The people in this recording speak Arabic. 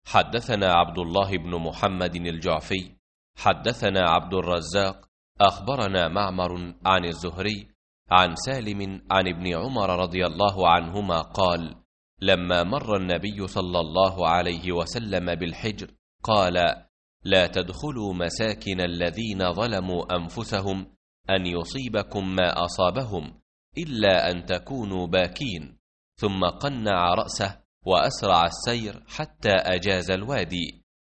حدثنا عبد الله بن محمد الجعفي حدثنا عبد الرزاق أخبرنا معمر عن الزهري عن سالم عن ابن عمر رضي الله عنهما قال: لما مر النبي صلى الله عليه وسلم بالحجر قال: لا تدخلوا مساكن الذين ظلموا أنفسهم أن يصيبكم ما أصابهم إلا أن تكونوا باكين. ثم قنع رأسه وأسرع السير حتى أجاز الوادي،